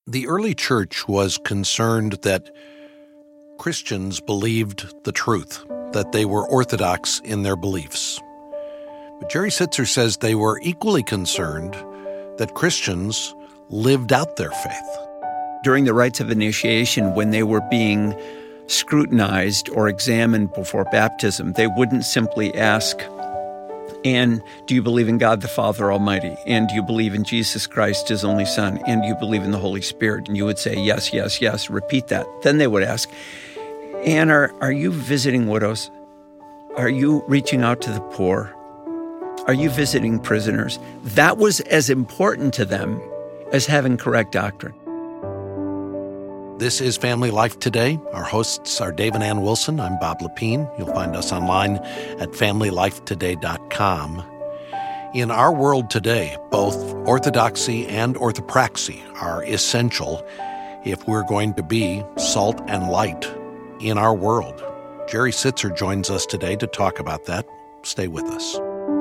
The early church was concerned that Christians believed the truth, that they were orthodox in their beliefs. But Jerry Sittser says they were equally concerned that Christians lived out their faith. During the rites of initiation, when they were being scrutinized or examined before baptism, they wouldn't simply ask, "And do you believe in God the Father Almighty? And do you believe in Jesus Christ, His only Son? And do you believe in the Holy Spirit?" And you would say, "Yes, yes, yes," repeat that. Then they would ask, "And are you visiting widows? Are you reaching out to the poor? Are you visiting prisoners?" That was as important to them as having correct doctrine. This is Family Life Today. Our hosts are Dave and Ann Wilson. I'm Bob Lepine. You'll find us online at familylifetoday.com. In our world today, both orthodoxy and orthopraxy are essential if we're going to be salt and light in our world. Jerry Sittser joins us today to talk about that. Stay with us.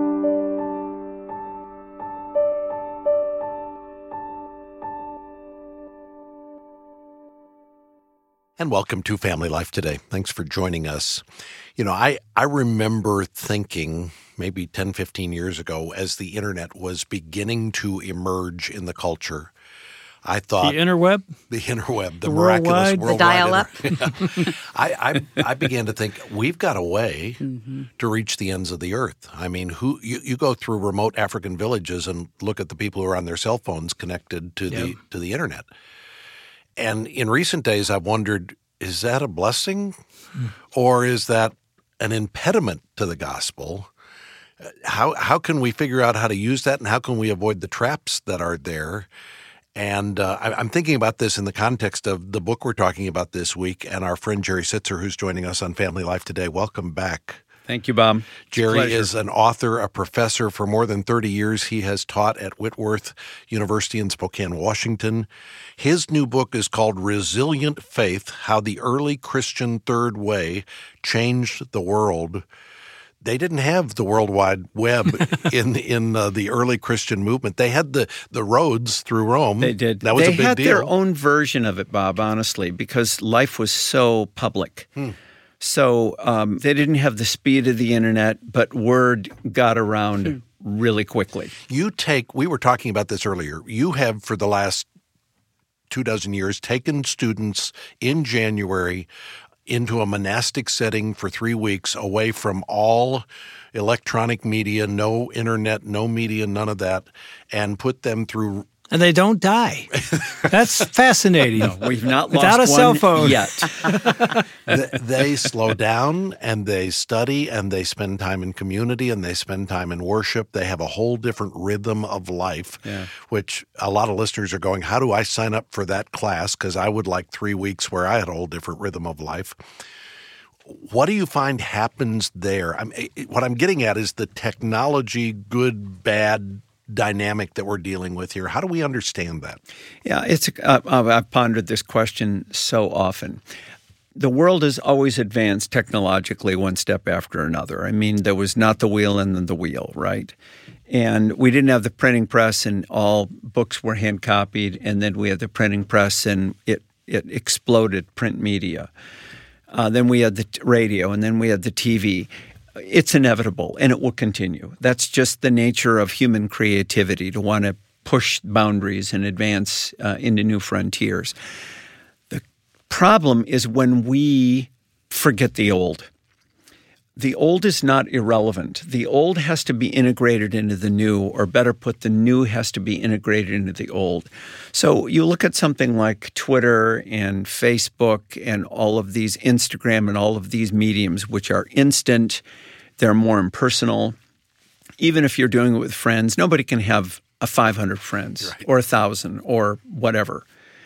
And welcome to Family Life Today. Thanks for joining us. You know, I remember thinking maybe 10, 15 years ago as the internet was beginning to emerge in the culture, I thought— The interweb? The interweb, the worldwide, miraculous worldwide. The dial-up. I began to think we've got a way to reach the ends of the earth. I mean, you go through remote African villages and look at the people who are on their cell phones connected to the internet. And in recent days, I've wondered, is that a blessing or is that an impediment to the gospel? How can we figure out how to use that, and how can we avoid the traps that are there? And I'm thinking about this in the context of the book we're talking about this week and our friend Jerry Sittser, who's joining us on Family Life Today. Welcome back. Thank you, Bob. Jerry is an author, a professor. For more than 30 years, he has taught at Whitworth University in Spokane, Washington. His new book is called Resilient Faith: How the Early Christian Third Way Changed the World. They didn't have the World Wide Web in the early Christian movement. They had the roads through Rome. They did. That was a big deal. They had their own version of it, Bob, honestly, because life was so public. So they didn't have the speed of the internet, but word got around really quickly. We were talking about this earlier. You have, for the last 24 years, taken students in January into a monastic setting for 3 weeks, away from all electronic media, no internet, no media, none of that, and put them through. And they don't die. That's fascinating. No, we've not without lost a cell one phone yet. They slow down and they study and they spend time in community and they spend time in worship. They have a whole different rhythm of life, which a lot of listeners are going, how do I sign up for that class? Because I would like 3 weeks where I had a whole different rhythm of life. What do you find happens there? What I'm getting at is the technology, good, bad dynamic that we're dealing with here. How do we understand that? Yeah, I've pondered this question so often. The world has always advanced technologically one step after another. I mean, there was not the wheel and then the wheel, right? And we didn't have the printing press and all books were hand copied, and then we had the printing press and it exploded print media. Then we had the radio, and then we had the TV. It's inevitable, and it will continue. That's just the nature of human creativity, to want to push boundaries and advance into new frontiers. The problem is when we forget the old. The old is not irrelevant. The old has to be integrated into the new, or better put, the new has to be integrated into the old. So you look at something like Twitter and Facebook and all of these, Instagram and all of these mediums, which are instant, they're more impersonal. Even if you're doing it with friends, nobody can have 500 friends or 1,000 or whatever.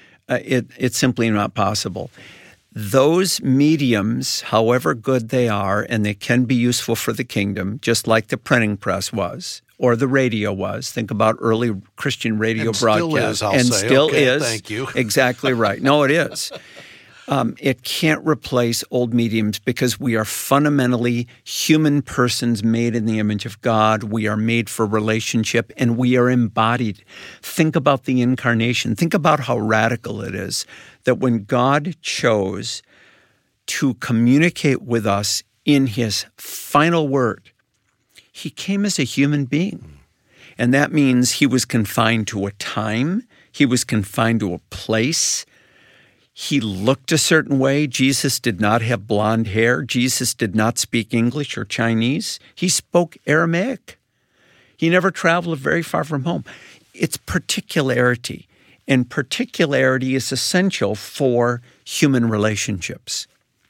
It's simply not possible. Those mediums, however good they are, and they can be useful for the kingdom, just like the printing press was, or the radio was. Think about early Christian radio broadcasts. And still is. Thank you. Exactly right. No, it is. It can't replace old mediums because we are fundamentally human persons made in the image of God. We are made for relationship, and we are embodied. Think about the incarnation. Think about how radical it is that when God chose to communicate with us in his final word, he came as a human being. And that means he was confined to a time. He was confined to a place. He looked a certain way. Jesus did not have blonde hair. Jesus did not speak English or Chinese. He spoke Aramaic. He never traveled very far from home. It's particularity, and particularity is essential for human relationships.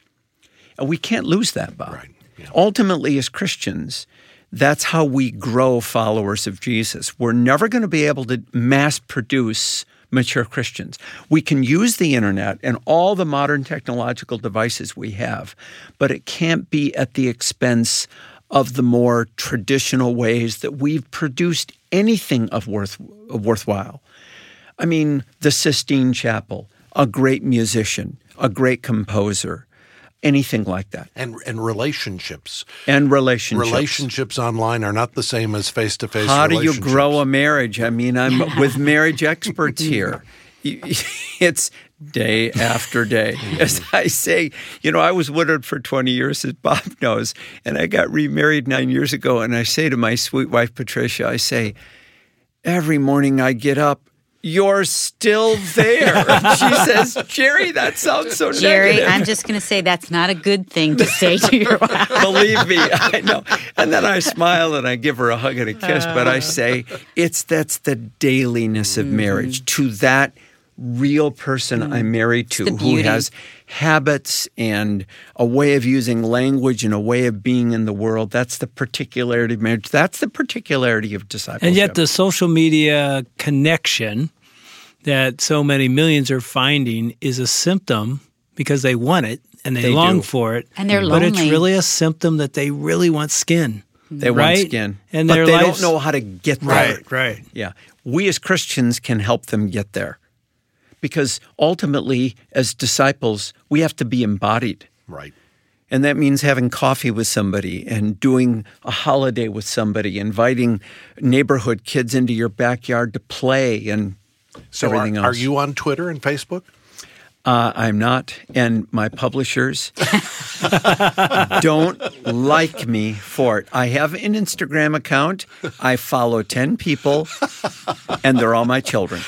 And we can't lose that, Bob. Right. Yeah. Ultimately, as Christians, that's how we grow followers of Jesus. We're never going to be able to mass produce mature Christians. We can use the internet and all the modern technological devices we have, but it can't be at the expense of the more traditional ways that we've produced anything of worthwhile. I mean, the Sistine Chapel, a great musician, a great composer, anything like that. And relationships. And relationships. Relationships online are not the same as face-to-face How do relationships. you grow a marriage? I mean, I'm with marriage experts here. It's day after day. As I say, I was widowed for 20 years, as Bob knows, and I got remarried 9 years ago, and I say to my sweet wife, Patricia, I say, every morning I get up, you're still there. She says, Jerry, that sounds so Jerry, negative. I'm just going to say that's not a good thing to say to your wife. Believe me, I know. And then I smile and I give her a hug and a kiss, but I say, that's the dailiness of marriage. To that real person I'm married to who has habits and a way of using language and a way of being in the world. That's the particularity of marriage. That's the particularity of discipleship. And yet the social media connection that so many millions are finding is a symptom because they want it and they long for it. And they're But lonely. it's really a symptom that they really want skin. They want skin. And but their they lives- don't know how to get there. Right. Yeah. We as Christians can help them get there. Because ultimately, as disciples, we have to be embodied. Right. And that means having coffee with somebody and doing a holiday with somebody, inviting neighborhood kids into your backyard to play and everything else. Are you on Twitter and Facebook? I'm not, and my publishers don't like me for it. I have an Instagram account. I follow 10 people, and they're all my children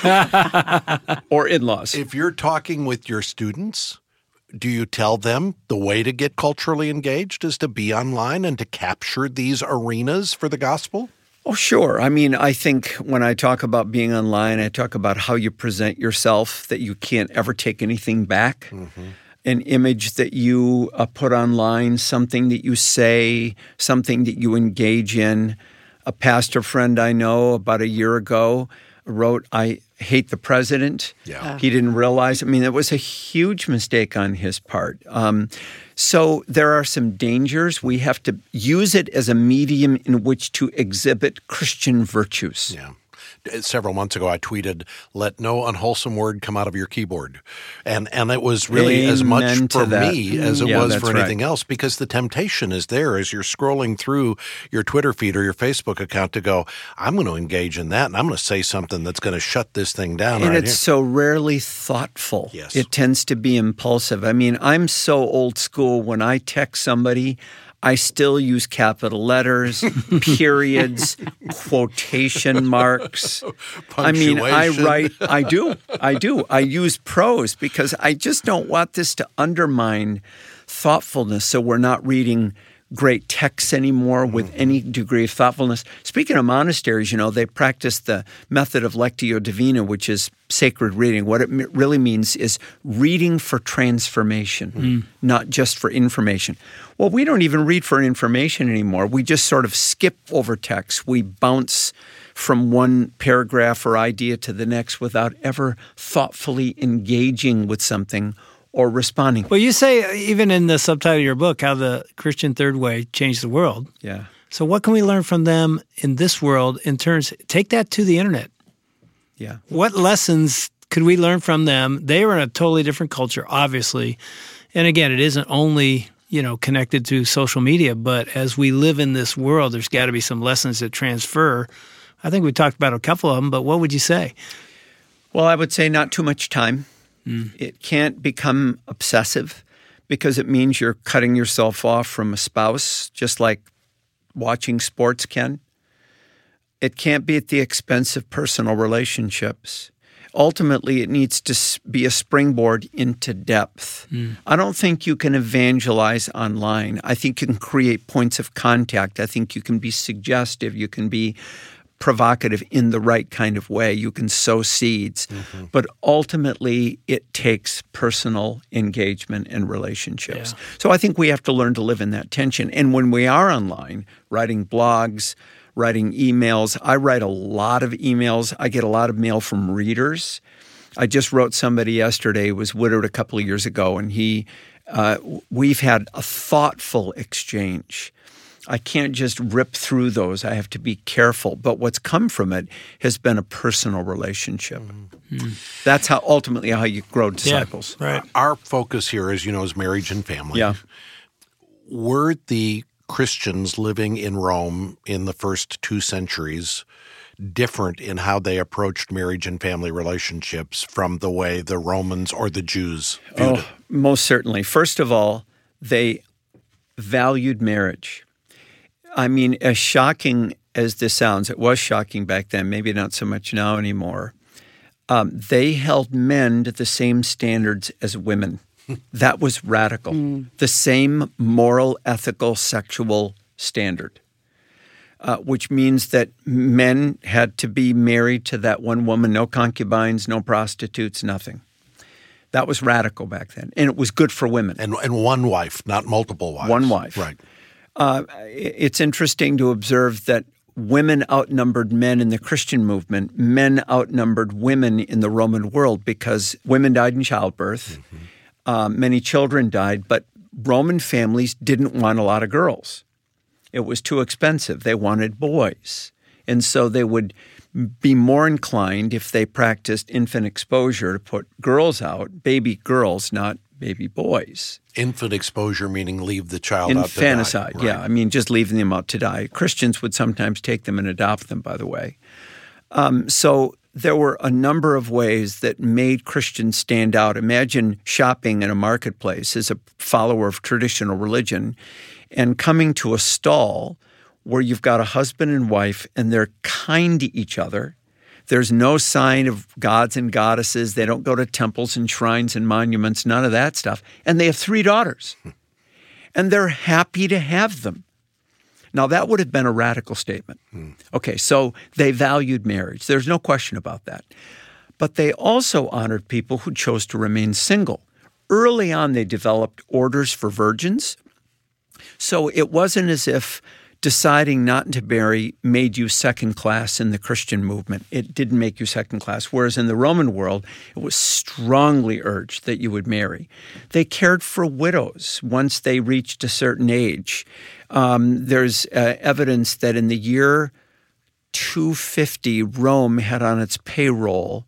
or in-laws. If you're talking with your students, do you tell them the way to get culturally engaged is to be online and to capture these arenas for the gospel? Oh, sure. I mean, I think when I talk about being online, I talk about how you present yourself, that you can't ever take anything back. Mm-hmm. An image that you put online, something that you say, something that you engage in. A pastor friend I know about a year ago wrote, I hate the president. Yeah. He didn't realize. I mean, it was a huge mistake on his part. So there are some dangers. We have to use it as a medium in which to exhibit Christian virtues. Yeah. Several months ago, I tweeted, let no unwholesome word come out of your keyboard. And it was really as much for me as it was for anything else, because the temptation is there as you're scrolling through your Twitter feed or your Facebook account to go, I'm going to engage in that, and I'm going to say something that's going to shut this thing down. And right it's here. so rarely thoughtful. Yes. It tends to be impulsive. I mean, I'm so old school. When I text somebody, I still use capital letters, periods, quotation marks. I mean, I do. I use prose because I just don't want this to undermine thoughtfulness, so we're not reading great texts anymore with any degree of thoughtfulness. Speaking of monasteries, they practice the method of Lectio Divina, which is sacred reading. What it really means is reading for transformation, not just for information. Well, we don't even read for information anymore. We just sort of skip over text. We bounce from one paragraph or idea to the next without ever thoughtfully engaging with something or responding. Well, you say even in the subtitle of your book, how the Christian Third Way changed the world. Yeah. So what can we learn from them in this world in terms, take that to the internet. Yeah. What lessons could we learn from them? They were in a totally different culture, obviously. And again, it isn't only, connected to social media, but as we live in this world, there's got to be some lessons that transfer. I think we talked about a couple of them, but what would you say? Well, I would say not too much time. It can't become obsessive because it means you're cutting yourself off from a spouse, just like watching sports can. It can't be at the expense of personal relationships. Ultimately, it needs to be a springboard into depth. I don't think you can evangelize online. I think you can create points of contact. I think you can be suggestive. You can be provocative in the right kind of way. You can sow seeds. But ultimately, it takes personal engagement and relationships. Yeah. So I think we have to learn to live in that tension. And when we are online, writing blogs, writing emails, I write a lot of emails. I get a lot of mail from readers. I just wrote somebody yesterday who was widowed a couple of years ago, and we've had a thoughtful exchange. I can't just rip through those. I have to be careful. But what's come from it has been a personal relationship. That's how ultimately how you grow disciples. Yeah, right. Our focus here, as you know, is marriage and family. Yeah. Were the Christians living in Rome in the first 2 centuries different in how they approached marriage and family relationships from the way the Romans or the Jews viewed it? Most certainly. First of all, they valued marriage. I mean, as shocking as this sounds, it was shocking back then, maybe not so much now anymore. They held men to the same standards as women. That was radical. The same moral, ethical, sexual standard, which means that men had to be married to that one woman, no concubines, no prostitutes, nothing. That was radical back then, and it was good for women. And one wife, not multiple wives. One wife. Right. It's interesting to observe that women outnumbered men in the Christian movement. Men outnumbered women in the Roman world because women died in childbirth. Many children died, but Roman families didn't want a lot of girls. It was too expensive. They wanted boys. And so they would be more inclined, if they practiced infant exposure, to put girls out, baby girls, not baby boys. Infant exposure meaning leave the child out to die. Infanticide, Right. yeah. I mean, just leaving them out to die. Christians would sometimes take them and adopt them, by the way. So there were a number of ways that made Christians stand out. Imagine shopping in a marketplace as a follower of traditional religion and coming to a stall where you've got a husband and wife and they're kind to each other. There's no sign of gods and goddesses. They don't go to temples and shrines and monuments, none of that stuff. And they have 3 daughters. And they're happy to have them. Now, that would have been a radical statement. Okay, so they valued marriage. There's no question about that. But they also honored people who chose to remain single. Early on, they developed orders for virgins. So it wasn't as if deciding not to marry made you second class in the Christian movement. It didn't make you second class, whereas in the Roman world, it was strongly urged that you would marry. They cared for widows once they reached a certain age. There's evidence that in the year 250, Rome had on its payroll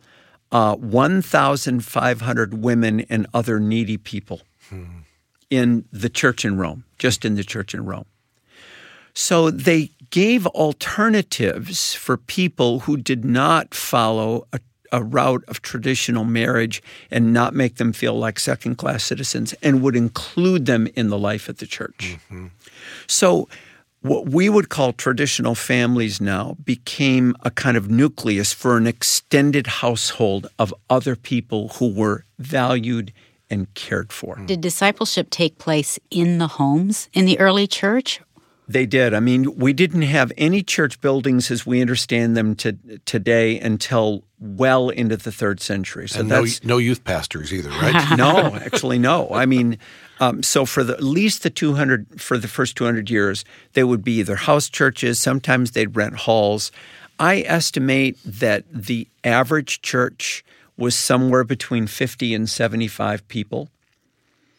1,500 women and other needy people in the church in Rome, just in the church in Rome. So they gave alternatives for people who did not follow a route of traditional marriage and not make them feel like second-class citizens and would include them in the life of the church. So what we would call traditional families now became a kind of nucleus for an extended household of other people who were valued and cared for. Did discipleship take place in the homes in the early church? They did. I mean, we didn't have any church buildings as we understand them today until well into the 3rd century. So And no youth pastors either, right? No, actually, no. I mean, so for at least for the first 200 years, they would be either house churches. Sometimes they'd rent halls. I estimate that the average church was somewhere between 50 and 75 people.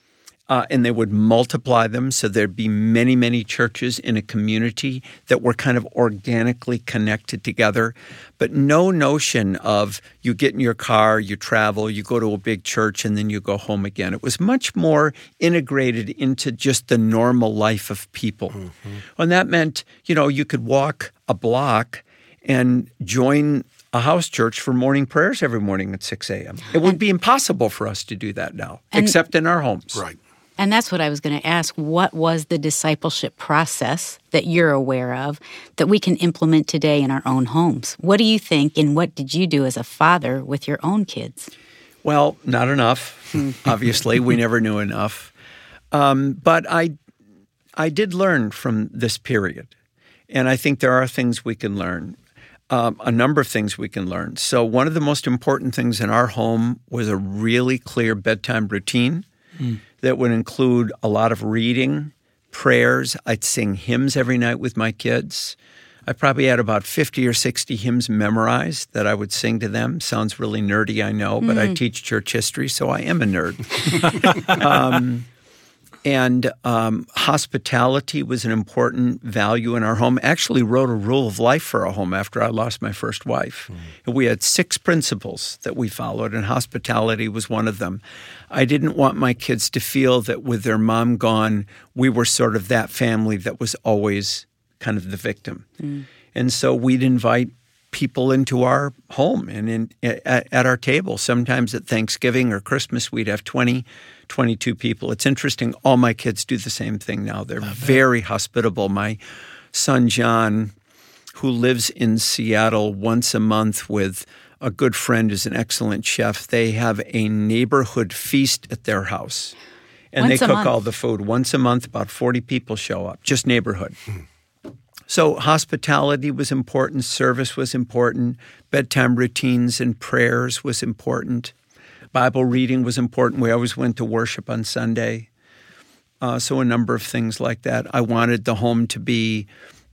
and they would multiply them, so there'd be many, many churches in a community that were kind of organically connected together, but no notion of you get in your car, you travel, you go to a big church, and then you go home again. It was much more integrated into just the normal life of people. Mm-hmm. And that meant, you could walk a block and join a house church for morning prayers every morning at 6 a.m. It would be impossible for us to do that now, except in our homes. Right. And that's what I was going to ask. What was the discipleship process that you're aware of that we can implement today in our own homes? What do you think, and what did you do as a father with your own kids? Well, not enough. Obviously, we never knew enough. But I did learn from this period, and I think there are things we can learn. A number of things we can learn. So one of the most important things in our home was a really clear bedtime routine that would include a lot of reading, prayers. I'd sing hymns every night with my kids. I probably had about 50 or 60 hymns memorized that I would sing to them. Sounds really nerdy, I know, but I teach church history, so I am a nerd. And hospitality was an important value in our home. Actually wrote a rule of life for our home after I lost my first wife. And we had 6 principles that we followed, and hospitality was one of them. I didn't want my kids to feel that with their mom gone, we were sort of that family that was always kind of the victim. And so we'd invite people into our home and at our table. Sometimes at Thanksgiving or Christmas, we'd have 20, 22 people. It's interesting. All my kids do the same thing now. They're very hospitable. My son, John, who lives in Seattle once a month with a good friend who's an excellent chef, they have a neighborhood feast at their house. And they cook all the food. Once a month, about 40 people show up, just neighborhood. So hospitality was important, service was important, bedtime routines and prayers was important, Bible reading was important. We always went to worship on Sunday. So a number of things like that. I wanted the home to be,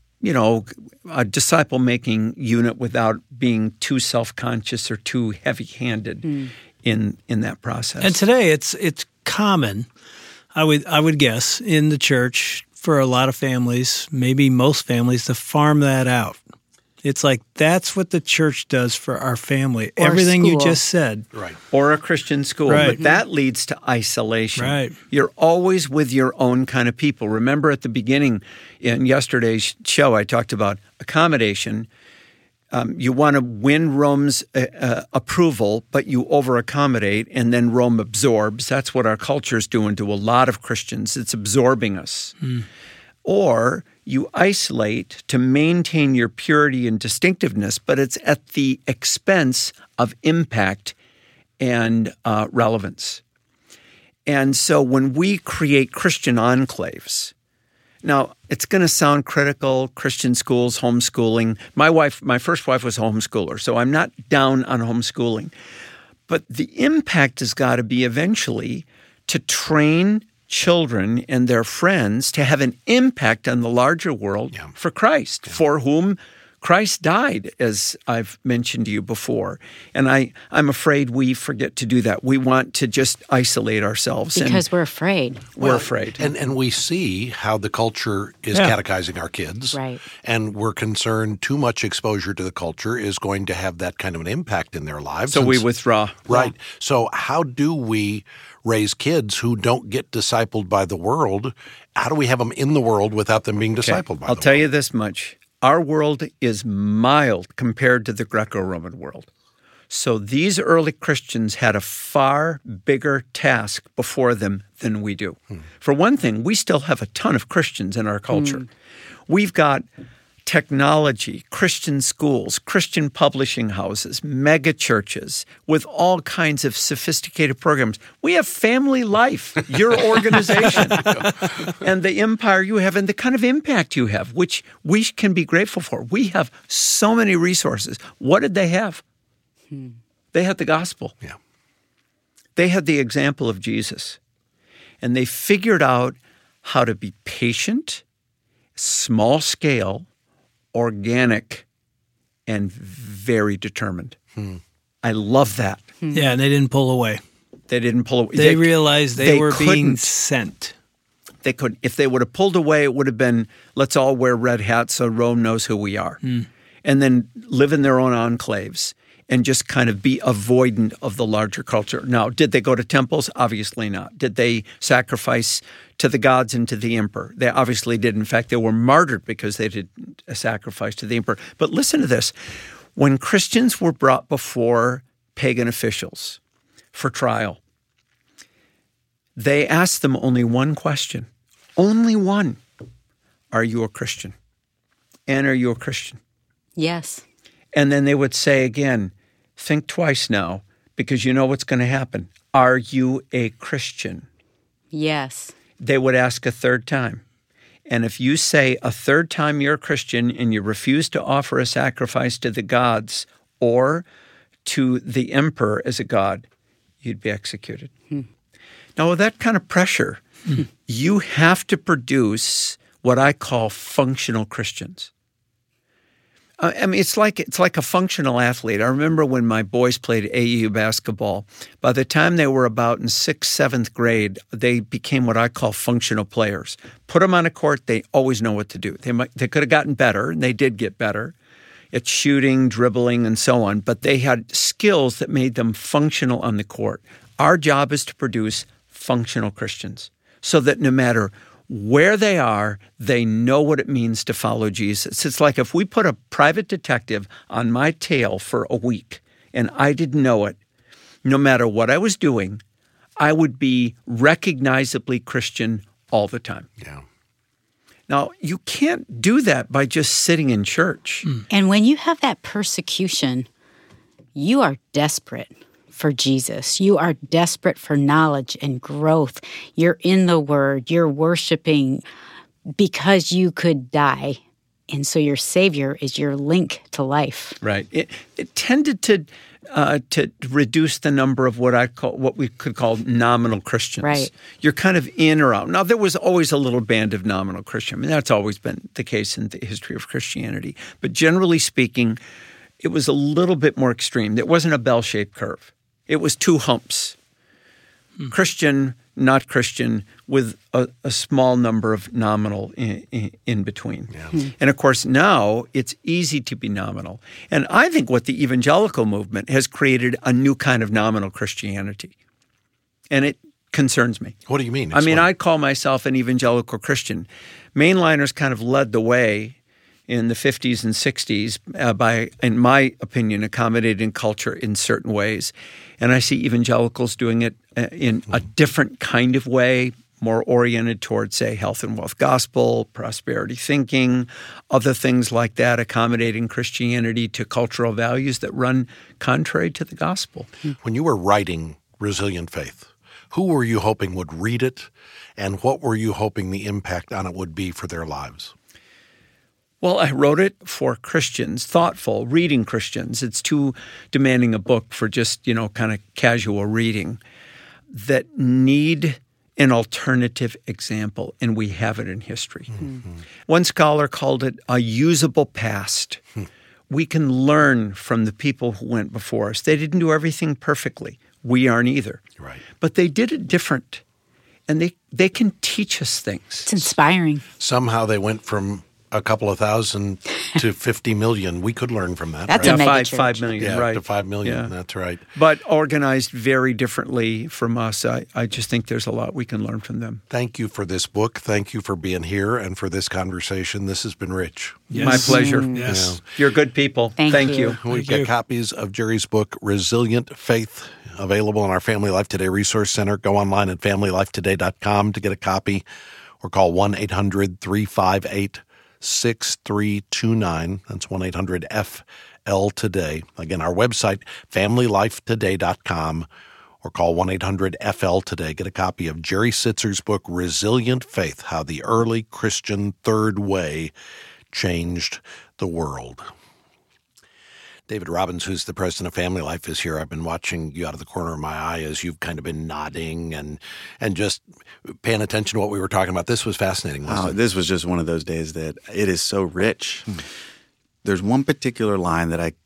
a disciple-making unit without being too self-conscious or too heavy-handed in that process. And today it's common, I would guess, in the church for a lot of families, maybe most families, to farm that out. It's like that's what the church does for our family. Or everything school. you just said. Right. Or a Christian school. Right. But that leads to isolation. Right. You're always with your own kind of people. Remember at the beginning in yesterday's show, I talked about accommodation. You want to win Rome's approval, but you over-accommodate, and then Rome absorbs. That's what our culture is doing to a lot of Christians. It's absorbing us. Or you isolate to maintain your purity and distinctiveness, but it's at the expense of impact and relevance. And so when we create Christian enclaves, now, it's going to sound critical, Christian schools, homeschooling. My first wife was a homeschooler, so I'm not down on homeschooling. But the impact has got to be eventually to train children and their friends to have an impact on the larger world for Christ, for whom Christ died, as I've mentioned to you before. And I'm afraid we forget to do that. We want to just isolate ourselves. Because we're afraid. We're afraid. And we see how the culture is catechizing our kids. Right. And we're concerned too much exposure to the culture is going to have that kind of an impact in their lives. So we withdraw. Right. So how do we raise kids who don't get discipled by the world? How do we have them in the world without them being discipled by the world? I'll tell you this much. Our world is mild compared to the Greco-Roman world. So these early Christians had a far bigger task before them than we do. For one thing, we still have a ton of Christians in our culture. We've got technology, Christian schools, Christian publishing houses, mega churches with all kinds of sophisticated programs. We have Family Life, your organization, and the empire you have and the kind of impact you have, which we can be grateful for. We have so many resources. What did they have? They had the gospel. Yeah. They had the example of Jesus. And they figured out how to be patient, small scale, organic, and very determined. I love that. Yeah, and they didn't pull away. They didn't pull away. They realized they were being couldn't. sent. They couldn't. If they would have pulled away, it would have been, let's all wear red hats so Rome knows who we are. And then live in their own enclaves and just kind of be avoidant of the larger culture. Now, did they go to temples? Obviously not. Did they sacrifice to the gods and to the emperor? They obviously did. In fact, they were martyred because they did a sacrifice to the emperor. But listen to this. When Christians were brought before pagan officials for trial, they asked them only one question. Only one. Are you a Christian? And are you a Christian? Yes. And then they would say again, think twice now, because you know what's going to happen. Are you a Christian? Yes. They would ask a third time. And if you say a third time you're a Christian and you refuse to offer a sacrifice to the gods or to the emperor as a god, you'd be executed. Now, with that kind of pressure, you have to produce what I call functional Christians. I mean, it's like a functional athlete. I remember when my boys played AAU basketball. By the time they were about in 6th, 7th grade, they became what I call functional players. Put them on a court, they always know what to do. They could have gotten better, and they did get better at shooting, dribbling, and so on, but they had skills that made them functional on the court. Our job is to produce functional Christians so that no matter where they are, they know what it means to follow Jesus. It's like if we put a private detective on my tail for a week and I didn't know it, no matter what I was doing, I would be recognizably Christian all the time. Yeah. Now, you can't do that by just sitting in church. And when you have that persecution, you are desperate for Jesus. You are desperate for knowledge and growth. You're in the Word. You're worshiping because you could die. And so your Savior is your link to life. Right. It tended to reduce the number of what we could call nominal Christians. Right. You're kind of in or out. Now, there was always a little band of nominal Christians. I mean, that's always been the case in the history of Christianity. But generally speaking, it was a little bit more extreme. It wasn't a bell-shaped curve. It was two humps, Christian, not Christian, with a small number of nominal in between. Yeah. And, of course, now it's easy to be nominal. And I think what the evangelical movement has created a new kind of nominal Christianity. And it concerns me. What do you mean? I mean, I call myself an evangelical Christian. Mainliners kind of led the way in the 50s and 60s by, in my opinion, accommodating culture in certain ways. And I see evangelicals doing it in a different kind of way, more oriented towards, say, health and wealth gospel, prosperity thinking, other things like that, accommodating Christianity to cultural values that run contrary to the gospel. When you were writing Resilient Faith, who were you hoping would read it, and what were you hoping the impact on it would be for their lives? Well, I wrote it for Christians, thoughtful, reading Christians. It's too demanding a book for just, kind of casual reading, that need an alternative example, and we have it in history. Mm-hmm. One scholar called it a usable past. We can learn from the people who went before us. They didn't do everything perfectly. We aren't either. Right. But they did it different, and they can teach us things. It's inspiring. Somehow they went from a couple of thousand to 50 million. We could learn from that. That's right? a mega church. 5 million, yeah, right. to 5 million. Yeah. That's right. But organized very differently from us. I just think there's a lot we can learn from them. Thank you for this book. Thank you for being here and for this conversation. This has been rich. Yes. My pleasure. Yes. You're good people. Thank you. We've got copies of Jerry's book, Resilient Faith, available in our Family Life Today Resource Center. Go online at familylifetoday.com to get a copy or call 1-800-358-6329. That's 1-800-FL-TODAY. Again, our website, familylifetoday.com, or call 1-800-FL-TODAY. Get a copy of Jerry Sitzer's book, Resilient Faith, How the Early Christian Third Way Changed the World. David Robbins, who's the president of Family Life, is here. I've been watching you out of the corner of my eye as you've kind of been nodding and just paying attention to what we were talking about. This was fascinating, wasn't it? This was just one of those days that it is so rich. There's one particular line that I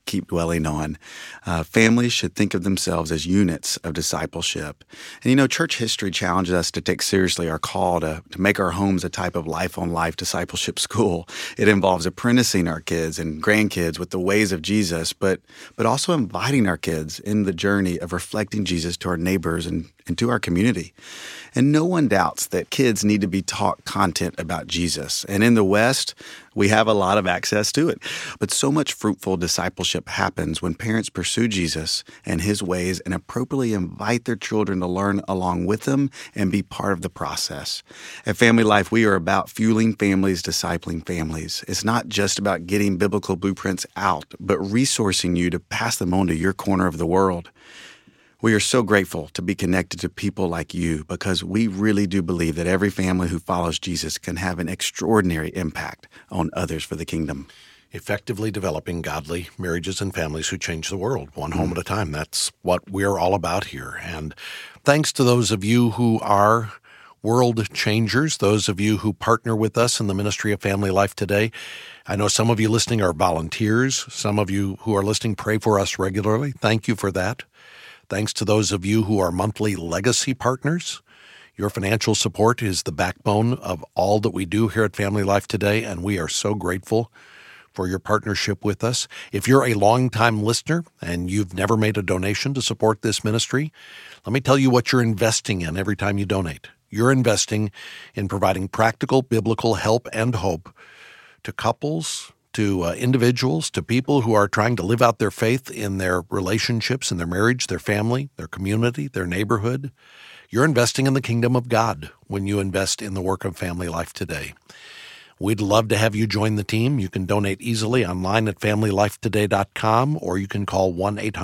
keep dwelling on. Families should think of themselves as units of discipleship. And church history challenges us to take seriously our call to make our homes a type of life-on-life discipleship school. It involves apprenticing our kids and grandkids with the ways of Jesus, but also inviting our kids in the journey of reflecting Jesus to our neighbors and to our community. And no one doubts that kids need to be taught content about Jesus. And in the West, we have a lot of access to it. But so much fruitful discipleship happens when parents pursue Jesus and his ways and appropriately invite their children to learn along with them and be part of the process. At Family Life, we are about fueling families, discipling families. It's not just about getting biblical blueprints out, but resourcing you to pass them on to your corner of the world. We are so grateful to be connected to people like you because we really do believe that every family who follows Jesus can have an extraordinary impact on others for the kingdom. Effectively developing godly marriages and families who change the world, one home at a time. That's what we're all about here. And thanks to those of you who are world changers, those of you who partner with us in the ministry of Family Life today. I know some of you listening are volunteers. Some of you who are listening pray for us regularly. Thank you for that. Thanks to those of you who are monthly legacy partners. Your financial support is the backbone of all that we do here at Family Life today, and we are so grateful for your partnership with us. If you're a longtime listener and you've never made a donation to support this ministry, let me tell you what you're investing in every time you donate. You're investing in providing practical biblical help and hope to couples, to individuals, to people who are trying to live out their faith in their relationships, in their marriage, their family, their community, their neighborhood. You're investing in the kingdom of God when you invest in the work of Family Life today. We'd love to have you join the team. You can donate easily online at FamilyLifeToday.com, or you can call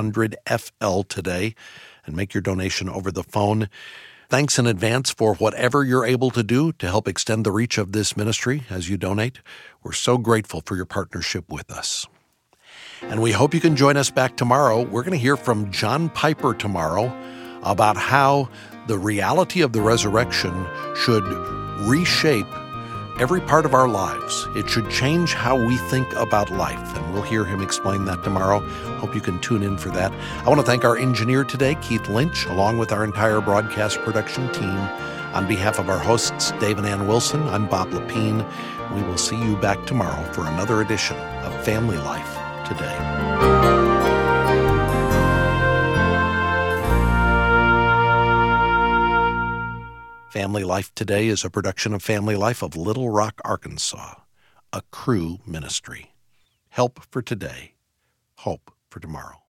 1-800-FL-TODAY and make your donation over the phone. Thanks in advance for whatever you're able to do to help extend the reach of this ministry as you donate. We're so grateful for your partnership with us. And we hope you can join us back tomorrow. We're going to hear from John Piper tomorrow about how the reality of the resurrection should reshape every part of our lives. It should change how we think about life, and we'll hear him explain that tomorrow. Hope you can tune in for that. I want to thank our engineer today, Keith Lynch, along with our entire broadcast production team. On behalf of our hosts, Dave and Ann Wilson, I'm Bob Lepine. We will see you back tomorrow for another edition of Family Life Today. Family Life Today is a production of Family Life of Little Rock, Arkansas, a Cru ministry. Help for today, hope for tomorrow.